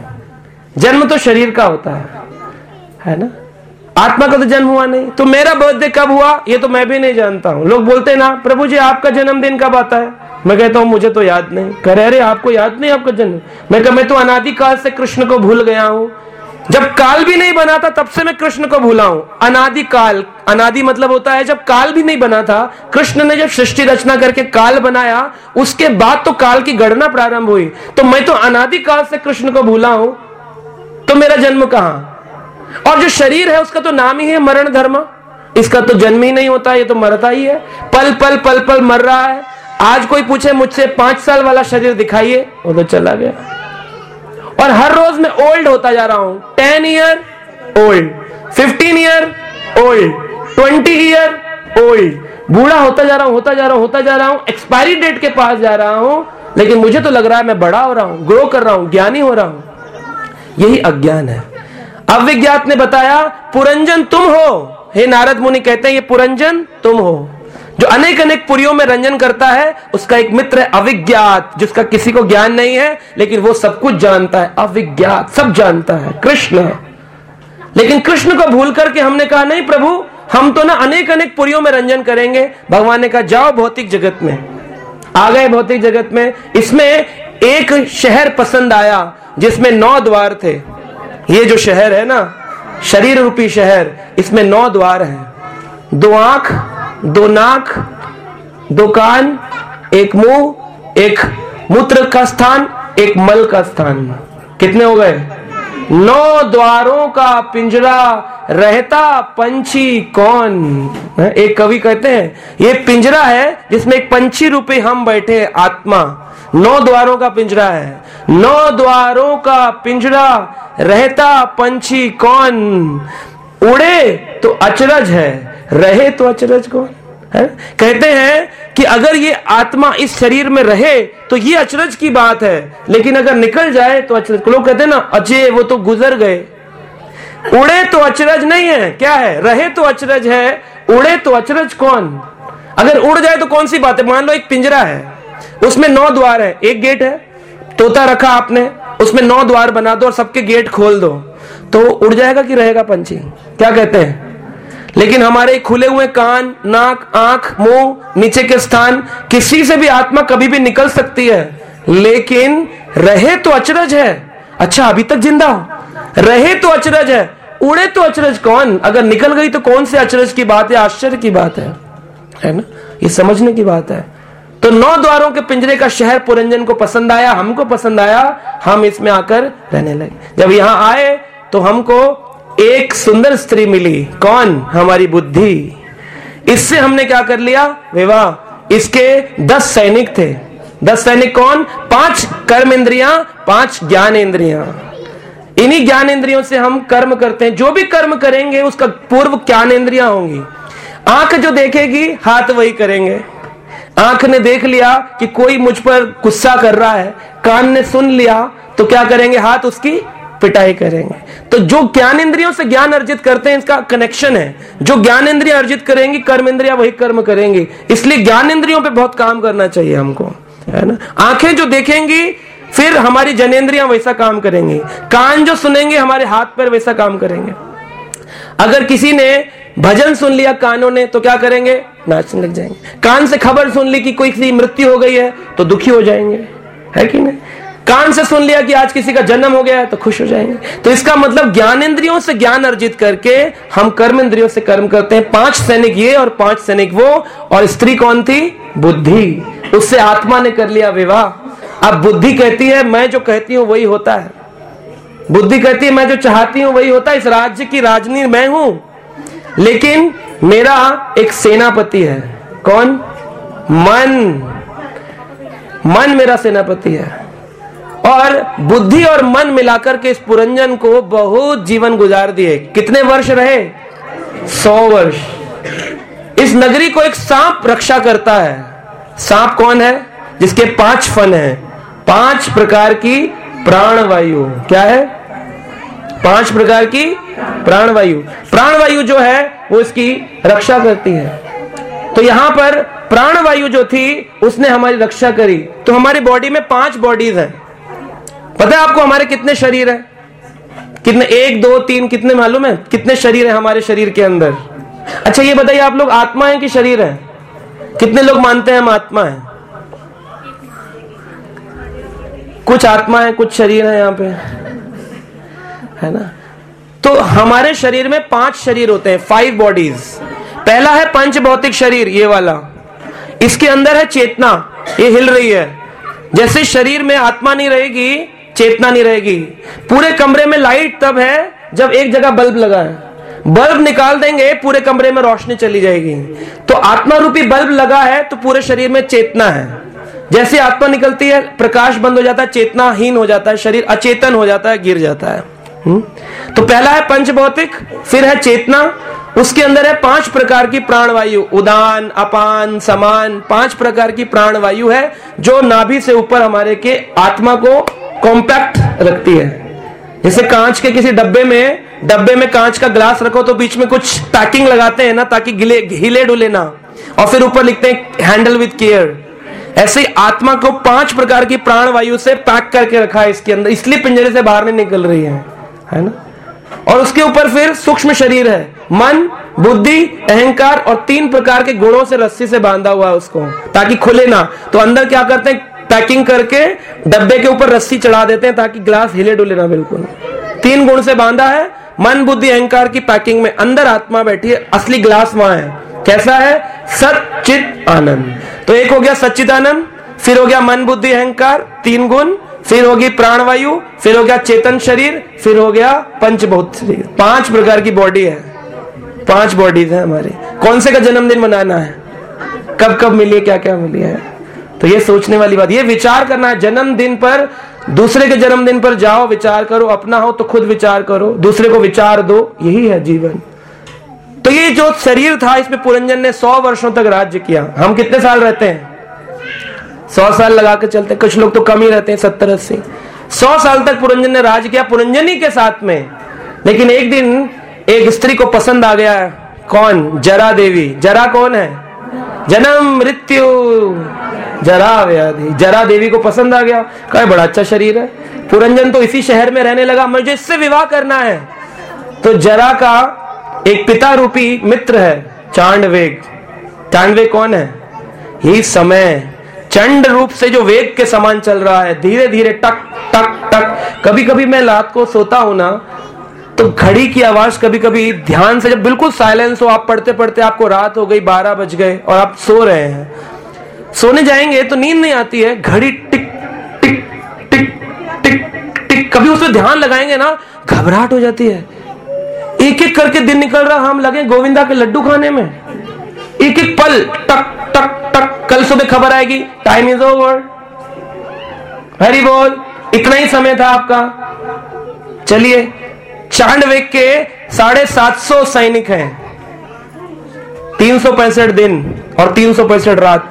A: जन्म तो शरीर का होता है ना। आत्मा का तो जन्म हुआ नहीं। तो मेरा बर्थडे कब हुआ ये तो मैं भी नहीं जानता हूं। लोग बोलते हैं ना प्रभु जी आपका जन्मदिन कब आता है, मैं कहता हूं मुझे तो याद नहीं। कह रहे अरे आपको याद नहीं आपका जन्म? मैं तो अनादिकाल से कृष्ण को भूल गया हूं, जब काल भी नहीं बना था तब से मैं कृष्ण को भूला हूं। अनादिकाल, अनादि मतलब होता है जब काल भी नहीं बना था। कृष्ण ने जब सृष्टि रचना करके काल बनाया, उसके बाद तो काल की गणना प्रारंभ हुई। तो मैं तो अनादिकाल से कृष्ण को भूला हूं, तो मेरा जन्म कहां? और जो शरीर है उसका तो नाम ही है मरण धर्म, इसका तो जन्म ही नहीं होता, ये तो मरता ही है, पल पल पल पल मर रहा है। आज कोई पूछे मुझसे 5 साल वाला शरीर दिखाइए, वो तो चला गया। और हर रोज मैं ओल्ड होता जा रहा हूं, 10 year old, 15 year old, 20 year old, बूढ़ा होता जा रहा हूं, होता जा रहा हूं, होता जा रहा हूं, एक्सपायरी डेट के पास जा रहा हूं। लेकिन मुझे तो लग रहा है मैं बड़ा हो रहा हूं, ग्रो कर रहा हूं, ज्ञानी हो रहा हूं। यही अज्ञान है। अविज्ञात ने बताया पुरंजन तुम हो। हे नारद मुनि कहते हैं ये पुरंजन तुम हो, जो अनेक अनेक पुरियों में रंजन करता है। उसका एक मित्र है अविज्ञात, जिसका किसी को ज्ञान नहीं है, लेकिन वो सब कुछ जानता है। अविज्ञात सब जानता है, कृष्ण। लेकिन कृष्ण को भूल करके हमने कहा नहीं प्रभु, हम तो ना अनेक अनेक पुरियों में रंजन करेंगे। भगवान ने कहा जाओ भौतिक जगत में। आ गए भौतिक जगत में। इसमें एक शहर पसंद आया जिसमें 9 द्वार थे। ये जो शहर है ना, शरीर रूपी शहर, इसमें 9 द्वार हैं। 2 आंख, 2 नाक, 2 कान, 1 मुंह, 1 मूत्र का स्थान, 1 मल का स्थान। कितने हो गए? 9 द्वारों का पिंजरा, रहता पंछी कौन? एक कवि कहते हैं ये पिंजरा है जिसमें एक पंछी रूपी हम बैठे, आत्मा। 9 द्वारों का पिंजरा है। 9 द्वारों का पिंजरा, रहता पंछी कौन। उड़े तो अचरज है, रहे तो अचरज कौन है। कहते हैं कि अगर ये आत्मा इस शरीर में रहे तो ये अचरज की बात है, लेकिन अगर निकल जाए तो अचरज। लोग कहते हैं ना, अजय वो तो गुजर गए। उड़े तो अचरज नहीं है, क्या है, रहे तो अचरज है, उड़े तो अचरज कौन। अगर उड़ जाए तो कौन सी बात है। मान लो एक पिंजरा है, उसमें 9 द्वार है, एक गेट है, तोता रखा आपने, उसमें 9 द्वार बना दो और सबके गेट खोल दो, तो उड़ जाएगा कि रहेगा पंछी। क्या कहते हैं। लेकिन हमारे खुले हुए कान, नाक, आंख, मुंह, नीचे के स्थान, किसी से भी आत्मा कभी भी निकल सकती है, लेकिन रहे तो अचरज है। अच्छा, अभी तक जिंदा हो, रहे तो अचरज है, उड़े तो अचरज कौन। अगर निकल गई तो कौन से अचरज की बात है, आश्चर्य की बात है ना। ये समझने की बात है। तो 9 द्वारों के पिंजरे का शहर पुरंजन को पसंद आया, हमको पसंद आया, हम इसमें आकर रहने लगे। जब यहां आए तो हमको एक सुंदर स्त्री मिली। कौन, हमारी बुद्धि। इससे हमने क्या कर लिया, विवाह। इसके 10 सैनिक थे। 10 सैनिक कौन, 5 कर्म इंद्रियां, 5 ज्ञान इंद्रियां। इन्हीं ज्ञान इंद्रियों से हम कर्म करते हैं। जो भी कर्म करेंगे उसका पूर्व ज्ञान इंद्रियां होंगी। आंख जो देखेगी, हाथ वही करेंगे। आंख ने देख लिया कि कोई मुझ पर गुस्सा कर रहा है, कान ने सुन लिया तो क्या करेंगे, हाथ उसकी पिटाई करेंगे। तो जो ज्ञान इंद्रियों से ज्ञान अर्जित करते हैं, इसका कनेक्शन है। जो ज्ञान इंद्रियां अर्जित करेंगी, कर्म इंद्रियां वही कर्म करेंगी। इसलिए ज्ञान इंद्रियों पे बहुत काम करना चाहिए हमको, है ना। आंखें जो देखेंगी, फिर हमारी जनेंद्रियां वैसा काम करेंगी। कान जो सुनेंगे, हमारे हाथ पैर वैसा काम करेंगे। अगर किसी ने भजन सुन लिया कानों ने, तो क्या करेंगे, नाचने लग जाएंगे। कान से खबर सुन ली कि कोई की मृत्यु हो गई है, तो दुखी हो जाएंगे, है कि नहीं। कान से सुन लिया कि आज किसी का जन्म हो गया है, तो खुश हो जाएंगे। तो इसका मतलब ज्ञान इंद्रियों से ज्ञान अर्जित करके हम कर्म इंद्रियों से कर्म करते हैं। 5 सैनिक ये और 5 सैनिक वो। और स्त्री कौन थी, बुद्धि। उससे आत्मा ने कर लिया विवाह। अब बुद्धि कहती है मैं जो कहती हूं वही होता है। बुद्धि कहती है मैं जो चाहती हूं वही होता है। इस राज्य की राजनी मैं हूं, लेकिन मेरा एक सेनापति है। कौन, मन। मन मेरा सेनापति है। और बुद्धि और मन मिलाकर के इस पुरंजन को बहुत जीवन गुजार दिए। कितने वर्ष रहे, 100 वर्ष। इस नगरी को एक सांप रक्षा करता है। सांप कौन है, जिसके 5 फन है, 5 प्रकार की प्राणवायु। क्या है, 5 प्रकार की प्राणवायु। प्राणवायु जो है वो इसकी रक्षा करती है। तो यहां पर प्राणवायु जो थी उसने हमारी रक्षा करी। तो हमारी बॉडी में 5 बॉडीज हैं। पता है आपको हमारे कितने शरीर हैं, कितने, 1 2 3, कितने मालूम है, कितने शरीर है हमारे शरीर के अंदर। अच्छा ये बताइए आप लोग आत्मा है कि शरीर है। कितने लोग मानते हैं हम आत्मा है। कुछ आत्मा है, कुछ शरीर है यहाँ पे, है ना। तो हमारे शरीर में 5 शरीर होते हैं, 5 बॉडीज। पहला है पंच भौतिक शरीर, ये वाला। इसके अंदर है चेतना, ये हिल रही है। जैसे शरीर में आत्मा नहीं रहेगी, चेतना नहीं रहेगी। पूरे कमरे में लाइट तब है जब एक जगह बल्ब लगा है। बल्ब निकाल देंगे, पूरे कमरे में रोशनी चली जाएगी। तो आत्मा रूपी बल्ब लगा है तो पूरे शरीर में चेतना है। जैसे आत्मा निकलती है, प्रकाश बंद हो जाता है, चेतनाहीन हो जाता है, शरीर अचेतन हो जाता है, गिर जाता है। तो पहला है पंचभौतिक, फिर है चेतना, उसके अंदर है 5 प्रकार की प्राणवायु, उदान, अपान, समान। 5 प्रकार की प्राणवायु है जो नाभि से ऊपर हमारे के आत्मा को कॉम्पैक्ट रखती है। जैसे कांच के किसी डब्बे में कांच का ग्लास रखो तो बीच में कुछ पैकिंग लगाते हैं ना, ताकि हिले डुले ना, और फिर ऊपर लिखते हैं हैंडल विद केयर। ऐसे ही आत्मा को 5 प्रकार की प्राणवायु से पैक करके रखा है इसके अंदर, इसलिए पिंजरे से बाहर नहीं निकल रही है ना। और उसके ऊपर फिर सूक्ष्म शरीर है, मन, बुद्धि, अहंकार, और 3 प्रकार के गुणों से रस्सी से बांधा हुआ है उसको, ताकि खुले ना। तो अंदर क्या करते हैं, पैकिंग करके डब्बे के ऊपर रस्सी चढ़ा देते हैं ताकि ग्लास हिले डुले ना बिल्कुल। 3 गुण से बांधा है, मन, बुद्धि, अहंकार की पैकिंग में। अंदर आत्मा बैठी है, असली ग्लास वहां है। कैसा है, सच्चित आनंद। तो एक हो गया सच्चित आनंद, फिर हो गया मन, बुद्धि, अहंकार, 3 गुण, फिर होगी प्राणवायु, फिर हो गया चेतन शरीर, फिर हो गया पंचभौतिक शरीर। 5 प्रकार की बॉडी है, 5 बॉडीज है हमारी। कौन से का जन्मदिन मनाना है, कब कब मिली है, क्या क्या मिली है, तो ये सोचने वाली बात, ये विचार करना है। जन्मदिन पर दूसरे के जन्मदिन पर जाओ, विचार करो, अपना हो तो खुद विचार करो, दूसरे को विचार दो, यही है जीवन। तो ये जो शरीर था, इसमें पुरंजन ने 100 वर्षों तक राज्य किया। हम कितने साल रहते हैं? 100 साल लगा के चलते, कुछ लोग तो कम ही रहते हैं, 70-80। 100 साल तक पुरंजन ने राज किया, पुरंजनी के साथ में। लेकिन एक दिन एक स्त्री को पसंद आ गया। कौन? जरा देवी। जरा कौन है? जन्म मृत्यु जरा व्याधि। जरा देवी को पसंद आ गया, कहा बड़ा अच्छा शरीर है, पुरंजन तो इसी शहर में रहने लगा, मुझे इससे विवाह करना है। तो जरा का एक पिता रूपी मित्र है, चांडवेग। चांडवेग कौन है? ही समय चंड रूप से जो वेग के समान चल रहा है, धीरे धीरे टक टक टक। कभी कभी मैं रात को सोता हूं ना, तो घड़ी की आवाज कभी कभी ध्यान से, जब बिल्कुल साइलेंस हो, आप पढ़ते पढ़ते आपको रात हो गई, 12 बज गए और आप सो रहे हैं, सोने जाएंगे तो नींद नहीं आती है, घड़ी टिक टिक टिक टिक टिक, कभी उसमें ध्यान लगाएंगे ना, घबराहट हो जाती है। एक एक करके दिन निकल रहा, हम लगे गोविंदा के लड्डू खाने में, एक एक पल टक टक टक। कल सुबह खबर आएगी, टाइम इज ओवर, हरि बोल, इतना ही समय था आपका। चलिए, चांडवेग के 750 सैनिक हैं, 365 दिन और 365 रात।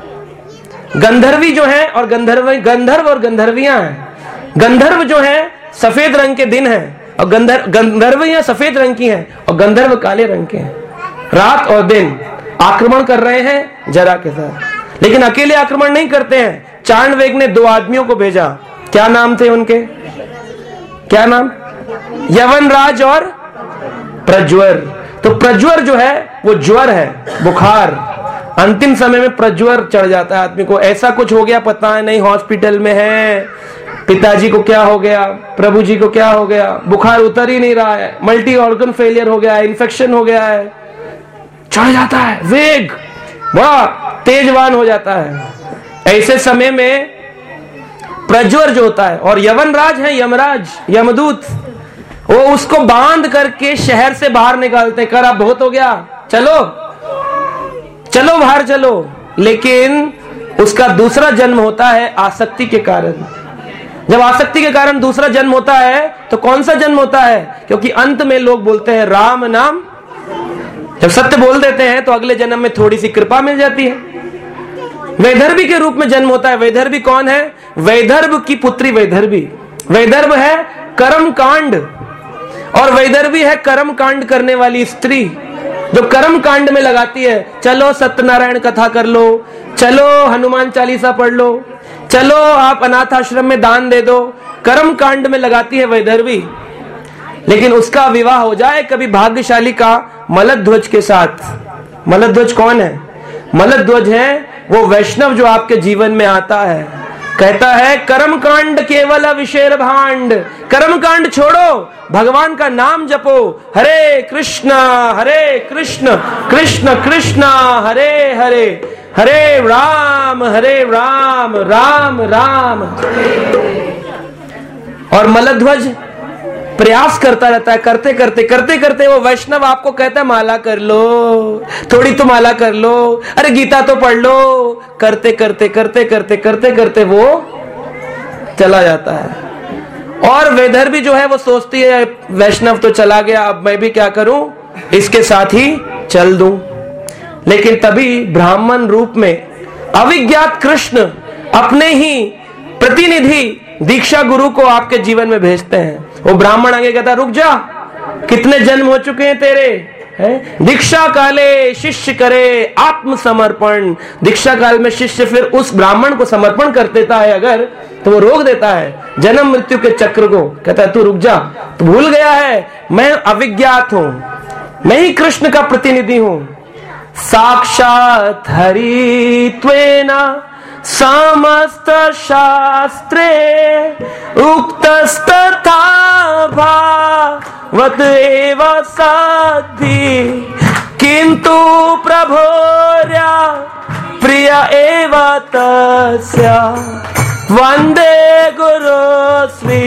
A: गंधर्वी जो है और गंधर्व और गंधर्वियां हैं। गंधर्व जो है सफेद रंग के दिन है, और गंधर्वियां सफेद रंग की हैं, और गंधर्व काले रंग के हैं। रात और दिन आक्रमण कर रहे हैं जरा के साथ, लेकिन अकेले आक्रमण नहीं करते हैं। चांडवेग ने 2 आदमियों को भेजा। क्या नाम थे उनके? क्या नाम? यवनराज और प्रज्वर। तो प्रज्वर जो है वो ज्वर है, बुखार। अंतिम समय में प्रज्वर चढ़ जाता है आदमी को, ऐसा कुछ हो गया, पता नहीं, हॉस्पिटल में है, पिताजी को क्या हो गया, प्रभु जी को क्या हो गया, बुखार उतर ही नहीं रहा है, मल्टी ऑर्गन फेलियर हो गया है, इन्फेक्शन हो गया है, चढ़ जाता है, वेग बड़ा तेजवान हो जाता है। ऐसे समय में प्रज्वर जो होता है, और यवनराज है, यमराज, यमदूत, वो उसको बांध करके शहर से बाहर निकालते, कर अब बहुत हो गया, चलो चलो बाहर चलो। लेकिन उसका दूसरा जन्म होता है आसक्ति के कारण। जब आसक्ति के कारण दूसरा जन्म होता है, तो कौन सा जन्म होता है? क्योंकि अंत में लोग बोलते हैं राम नाम, जब सत्य बोल देते हैं तो अगले जन्म में थोड़ी सी कृपा मिल जाती है। वैदर्भी के रूप में जन्म होता है। वैदर्भी कौन है? वैदर्भ की पुत्री वैदर्भी। वैदर्भ है कर्म कांड, और वैदर्भी है कर्म कांड करने वाली स्त्री, जो कर्म कांड में लगाती है। चलो सत्यनारायण कथा कर लो, चलो हनुमान चालीसा पढ़ लो, चलो आप अनाथ आश्रम में दान दे दो, कर्म कांड में लगाती है वैदर्भी। लेकिन उसका विवाह हो जाए कभी भाग्यशाली का मलध्वज के साथ। मलध्वज कौन है? मलध्वज है वो वैष्णव जो आपके जीवन में आता है, कहता है कर्म कांड केवल विशेर भांड, कर्म कांड छोड़ो, भगवान का नाम जपो, हरे कृष्ण कृष्ण कृष्ण हरे हरे, हरे राम राम राम। और मलध्वज प्रयास करता रहता है, करते करते वो वैष्णव आपको कहता है माला कर लो, थोड़ी तो माला कर लो, अरे गीता तो पढ़ लो। करते करते वो चला जाता है। और वैदर्भी जो है वो सोचती है वैष्णव तो चला गया, अब मैं भी क्या करूं, इसके साथ ही चल दूं। लेकिन तभी ब्राह्मण रूप में अविज्ञात कृष्ण अपने ही प्रतिनिधि दीक्षा गुरु को आपके जीवन में भेजते हैं। वो ब्राह्मण आगे कहता, रुक जा, कितने जन्म हो चुके हैं तेरे, है? दीक्षा काले शिष्य करे आत्मसमर्पण। दीक्षा काल में शिष्य फिर उस ब्राह्मण को समर्पण कर देता है अगर, तो वो रोक देता है जन्म मृत्यु के चक्र को। कहता है तू रुक जा, तू भूल गया है मैं अविज्ञात हूं, मैं ही कृष्ण का प्रतिनिधि हूं। साक्षात हरित्वेना समस्त शास्त्रे उक्तस्तथा भावत एव सद्धि, किंतु प्रभोर्या प्रिय एव तस्य, वंदे गुरुस्वी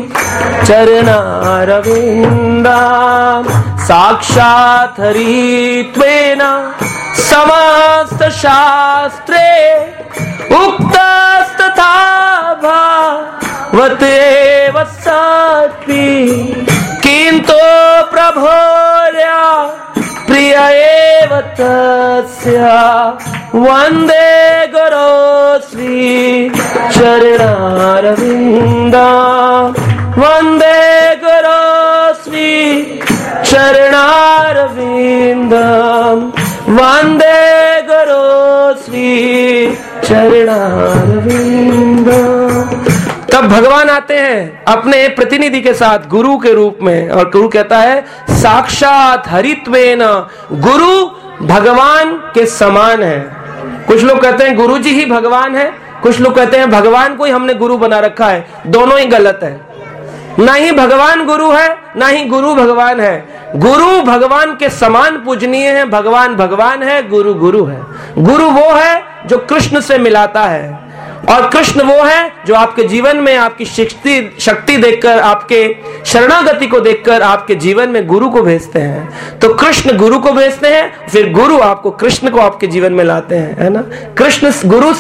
A: चरणारविंदम। साक्षात् हरित्वेन समस्त शास्त्रे उक्तस्तथा वत एव सत्पि किंतु प्रभोर्या प्रिय एव तस्य वंदे गुरो श्री चरणारविंदा वंदे गुरो श्री चरणारविंदा वंदे गुरो श्री चरणारविंदा। तब भगवान आते हैं अपने प्रतिनिधि के साथ गुरु के रूप में, और गुरु कहता है साक्षात हरित्वेन, गुरु भगवान के समान है। कुछ लोग कहते हैं गुरु जी ही भगवान है, कुछ लोग कहते हैं भगवान को ही हमने गुरु बना रखा है। दोनों ही गलत है। ना ही भगवान गुरु है, ना ही गुरु भगवान है। गुरु भगवान के समान पूजनीय है, भगवान भगवान है, गुरु गुरु है। गुरु वो है जो कृष्ण से मिलाता है, और कृष्ण वो है जो आपके जीवन में आपकी शक्ति देखकर, आपके शरणागति को देखकर आपके जीवन में गुरु को भेजते हैं। तो कृष्ण गुरु को भेजते हैं, फिर गुरु आपको कृष्ण को आपके जीवन में लाते हैं, है ना। कृष्ण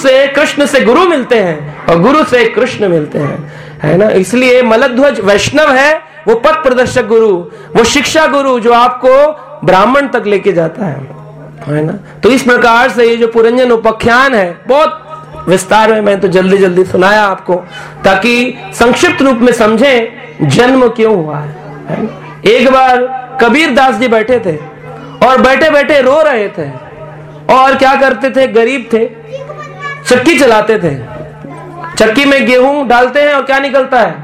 A: से गुरु मिलते हैं और गुरु से कृष्ण मिलते हैं, है ना। इसलिए मलध्वज वैष्णव है, वो पथ प्रदर्शक गुरु, वो शिक्षा गुरु जो आपको ब्राह्मण तक लेके जाता है ना। तो इस प्रकार से ये जो पुरंजन उपाख्यान है, बहुत विस्तार में मैं तो जल्दी जल्दी सुनाया आपको, ताकि संक्षिप्त रूप में समझें जन्म क्यों हुआ है। एक बार कबीर दास जी बैठे थे और बैठे बैठे रो रहे थे, और क्या करते थे, गरीब थे, चक्की चलाते थे। चक्की में गेहूं डालते हैं और क्या निकलता है,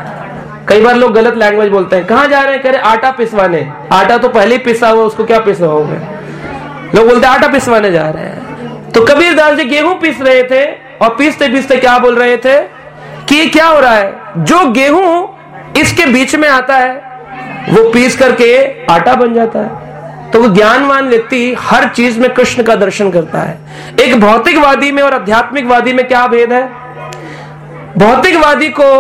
A: कई बार लोग गलत लैंग्वेज बोलते हैं, कहां जा रहे हैं, कह रहे आटा पिसवाने। आटा तो पहले ही पिसा हुआ, उसको क्या पिसवाओगे। लोग बोलते हैं आटा पिसवाने जा रहे हैं। तो कबीर दास जी गेहूं पीस रहे थे, और पीसते पीसते क्या बोल रहे थे कि क्या हो रहा है, जो गेहूं इसके बीच में आता है वो पीस करके आटा बन जाता है। तो वो ज्ञानवान व्यक्ति हर चीज में कृष्ण का दर्शन करता है। एक भौतिकवादी में और आध्यात्मिकवादी में क्या भेद है। भौतिकवादी को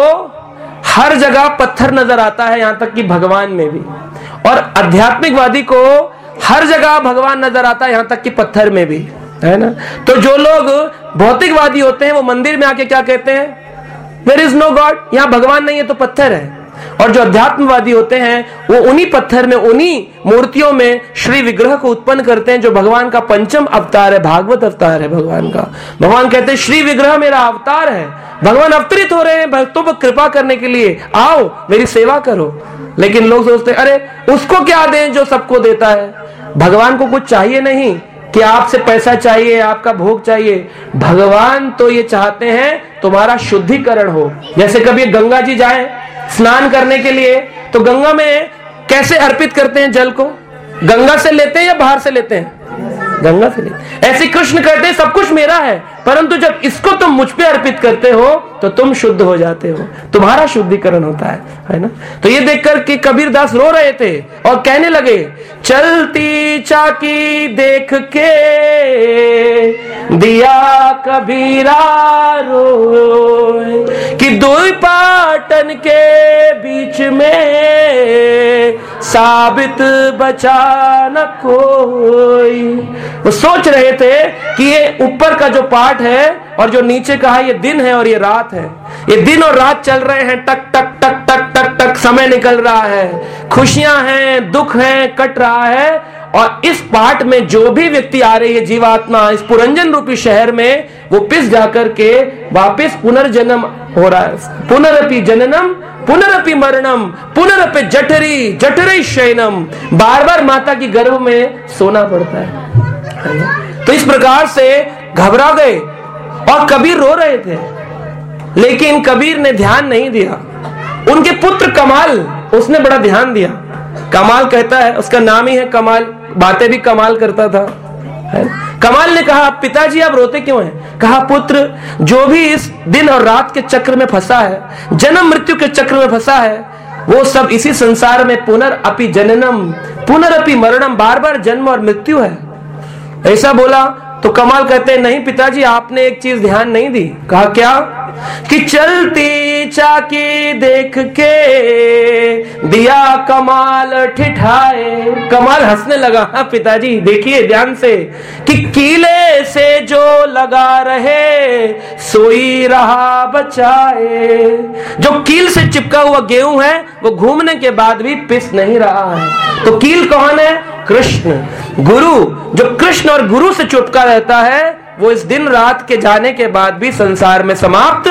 A: हर जगह पत्थर नजर आता है, यहां तक कि भगवान में भी, और आध्यात्मिकवादी को हर जगह भगवान नजर आता है, यहां तक कि पत्थर में भी, है ना। तो जो लोग भौतिकवादी होते हैं वो मंदिर में आके क्या कहते हैं, देयर इज नो गॉड, यहां भगवान नहीं है तो पत्थर है। और जो अध्यात्मवादी होते हैं वो उन्हीं पत्थर में, उन्हीं मूर्तियों में श्री विग्रह को उत्पन्न करते हैं, जो भगवान का पंचम अवतार है, भागवत अवतार है भगवान का। भगवान कहते हैं श्री विग्रह मेरा अवतार है, भगवान अवतरित हो रहे हैं भक्तों पर कृपा करने के लिए, आओ मेरी सेवा करो। लेकिन लोग सोचते हैं अरे उसको क्या दें जो सबको देता है। भगवान को कुछ चाहिए नहीं कि आपसे पैसा चाहिए, आपका भोग चाहिए। भगवान तो ये चाहते हैं तुम्हारा शुद्धिकरण हो। जैसे कभी गंगा जी जाए स्नान करने के लिए, तो गंगा में कैसे अर्पित करते हैं जल को, गंगा से लेते हैं या बाहर से लेते हैं, गंगा से लेते। ऐसे कृष्ण कहते हैं सब कुछ मेरा है, परंतु जब इसको तुम मुझ पे अर्पित करते हो तो तुम शुद्ध हो जाते हो, तुम्हारा शुद्धिकरण होता है ना। तो ये देखकर कि कबीर दास रो रहे थे और कहने लगे, चलती चाकी देख के दिया कबीरा रोए, कि दो पाटन के बीच में साबित बचा न कोई। वो सोच रहे थे कि ये ऊपर का जो पाठ है और जो नीचे का है, ये दिन है और ये रात है। ये दिन और रात चल रहे हैं, टक टक टक टक टक टक समय निकल रहा है, खुशियां हैं, दुख हैं, कट रहा है। और इस पाठ में जो भी व्यक्ति आ रही है, जीवात्मा इस पुरंजन रूपी शहर में, वो पिस जाकर के वापस पुनर्जन्म हो रहा है। पुनरपि जननम पुनरपि मरणम पुनरपि जठरी जठरी शयनम, बार बार माता की गर्भ में सोना पड़ता है। तो इस प्रकार से घबरा गए और कबीर रो रहे थे, लेकिन कबीर ने ध्यान नहीं दिया। उनके पुत्र कमाल, उसने बड़ा ध्यान दिया। कमाल कहता है, उसका नाम ही है कमाल, बातें भी कमाल करता था, है? कमाल ने कहा पिताजी आप रोते क्यों हैं। कहा पुत्र, जो भी इस दिन और रात के चक्र में फंसा है, जन्म मृत्यु के चक्र में फंसा है, वो सब इसी संसार में पुनरअपि जननम पुनरअपि मरणम, बार बार जन्म और मृत्यु है। ऐसा बोला तो कमाल कहते हैं, नहीं पिताजी आपने एक चीज ध्यान नहीं दी। कहा क्या? कि चलती चाकी देख के दिया कमाल ठिठाए। कमाल हंसने लगा। हाँ पिताजी देखिए ध्यान से कि कीले से जो लगा रहे सोई रहा बचाए। जो कील से चिपका हुआ गेहूं है वो घूमने के बाद भी पिस नहीं रहा है। तो कील कौन है? कृष्ण, गुरु। जो कृष्ण और गुरु से चिपका रहता है वो इस दिन रात के जाने के बाद भी संसार में समाप्त।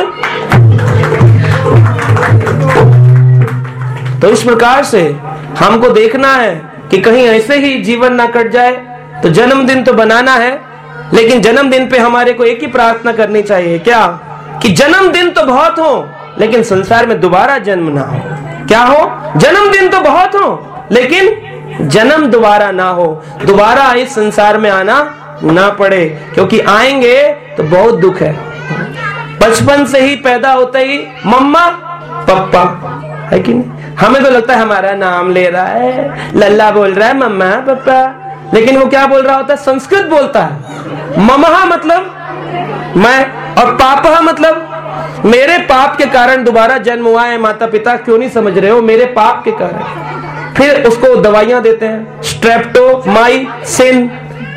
A: तो इस प्रकार से हमको देखना है कि कहीं ऐसे ही जीवन ना कट जाए। तो जन्मदिन तो बनाना है, लेकिन जन्मदिन पे हमारे को एक ही प्रार्थना करनी चाहिए। क्या? कि जन्मदिन तो बहुत हो लेकिन संसार में दोबारा जन्म ना हो। क्या हो? जन्मदिन तो बहुत हो लेकिन जन्म दोबारा ना हो, दोबारा इस संसार में आना ना पड़े, क्योंकि आएंगे तो बहुत दुख है। बचपन से ही पैदा होते ही मम्मा पप्पा, है कि नहीं? हमें तो लगता है हमारा नाम ले रहा है, लल्ला बोल रहा है मम्मा पप्पा, लेकिन वो क्या बोल रहा होता है? संस्कृत बोलता है। ममहा मतलब मैं और पापा मतलब मेरे पाप के कारण दोबारा जन्म हुआ है। माता पिता क्यों नहीं समझ रहे हो? मेरे पाप के कारण। फिर उसको दवाइयां देते हैं, स्ट्रेप्टोमाइसिन,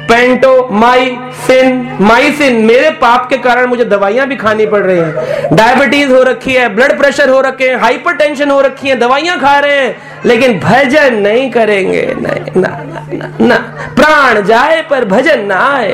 A: पेंटोमाइसिन। मेरे पाप के कारण मुझे दवाइयां भी खानी पड़ रही हैं। डायबिटीज हो रखी है, ब्लड प्रेशर हो रखे हैं, हाइपरटेंशन हो रखी है, दवाइयां खा रहे हैं, लेकिन भजन नहीं करेंगे। नहीं, ना, ना, ना, ना। प्राण जाए पर भजन ना आए।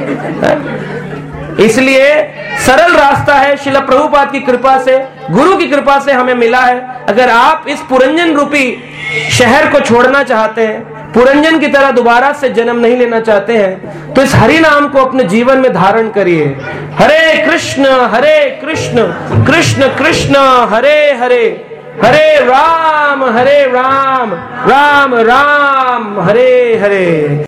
A: इसलिए सरल रास्ता है, श्रील प्रभुपाद की कृपा से, गुरु की कृपा से हमें मिला है। अगर आप इस पुरंजन रूपी शहर को छोड़ना चाहते हैं, पुरंजन की तरह दोबारा से जन्म नहीं लेना चाहते हैं, तो इस हरि नाम को अपने जीवन में धारण करिए। हरे कृष्ण कृष्ण कृष्ण हरे हरे, हरे राम राम राम हरे हरे।